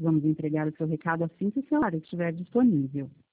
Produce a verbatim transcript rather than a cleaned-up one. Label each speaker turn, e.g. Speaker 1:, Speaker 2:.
Speaker 1: Vamos entregar o seu recado assim que o celular estiver disponível.